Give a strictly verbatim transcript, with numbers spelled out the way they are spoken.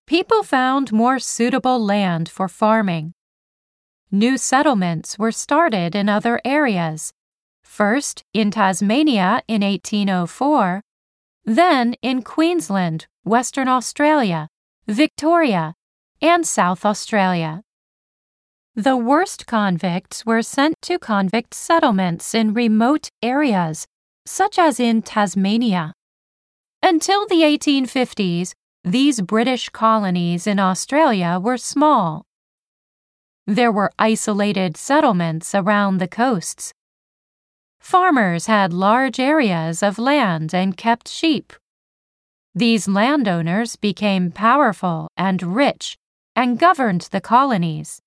people found more suitable land for farming. New settlements were started in other areas, first in Tasmania in eighteen oh four, then in Queensland, Western Australia, Victoria, and South Australia. The worst convicts were sent to convict settlements in remote areas, such as in Tasmania. Until the eighteen fifties, these British colonies in Australia were small. There were isolated settlements around the coasts. Farmers had large areas of land and kept sheep. These landowners became powerful and rich and governed the colonies.